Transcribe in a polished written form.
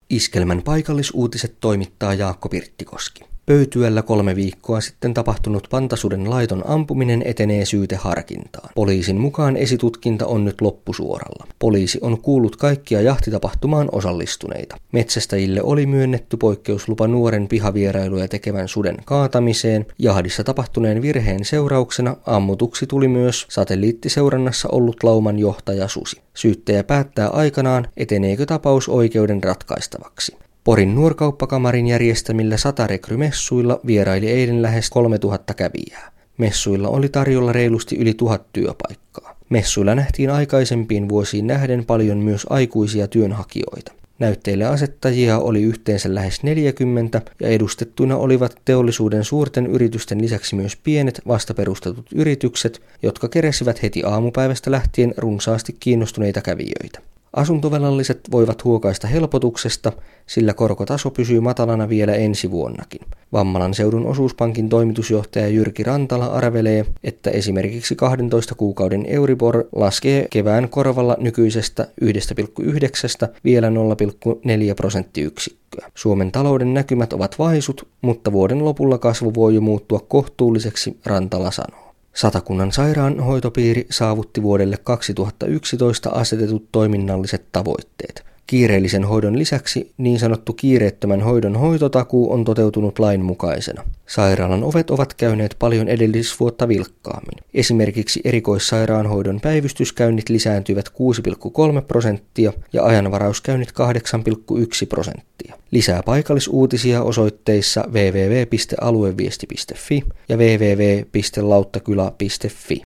Iskelmän paikallisuutiset toimittaa Jaakko Pirttikoski. Pöytyällä 3 viikkoa sitten tapahtunut pantasuden laiton ampuminen etenee syyteharkintaan. Poliisin mukaan esitutkinta on nyt loppusuoralla. Poliisi on kuullut kaikkia jahtitapahtumaan osallistuneita. Metsästäjille oli myönnetty poikkeuslupa nuoren pihavierailuja tekevän suden kaatamiseen. Jahdissa tapahtuneen virheen seurauksena ammutuksi tuli myös satelliittiseurannassa ollut lauman johtaja susi. Syyttäjä päättää aikanaan, eteneekö tapaus oikeuden ratkaistavaksi. Porin Nuorkauppakamarin järjestämillä Satarekry-messuilla vieraili eilen lähes 3000 kävijää. Messuilla oli tarjolla reilusti yli 1000 työpaikkaa. Messuilla nähtiin aikaisempiin vuosiin nähden paljon myös aikuisia työnhakijoita. Näytteille asettajia oli yhteensä lähes 40 ja edustettuina olivat teollisuuden suurten yritysten lisäksi myös pienet vastaperustetut yritykset, jotka keräsivät heti aamupäivästä lähtien runsaasti kiinnostuneita kävijöitä. Asuntovelalliset voivat huokaista helpotuksesta, sillä korkotaso pysyy matalana vielä ensi vuonnakin. Vammalan seudun osuuspankin toimitusjohtaja Jyrki Rantala arvelee, että esimerkiksi 12 kuukauden Euribor laskee kevään korvalla nykyisestä 1,9 vielä 0,4 prosenttiyksikköä. Suomen talouden näkymät ovat vaisut, mutta vuoden lopulla kasvu voi jo muuttua kohtuulliseksi, Rantala sanoo. Satakunnan sairaanhoitopiiri saavutti vuodelle 2011 asetetut toiminnalliset tavoitteet. Kiireellisen hoidon lisäksi niin sanottu kiireettömän hoidon hoitotakuu on toteutunut lainmukaisena. Sairaalan ovet ovat käyneet paljon edellisvuotta vilkkaammin. Esimerkiksi erikoissairaanhoidon päivystyskäynnit lisääntyivät 6,3% ja ajanvarauskäynnit 8,1%. Lisää paikallisuutisia osoitteissa www.alueviesti.fi ja www.lauttakylä.fi.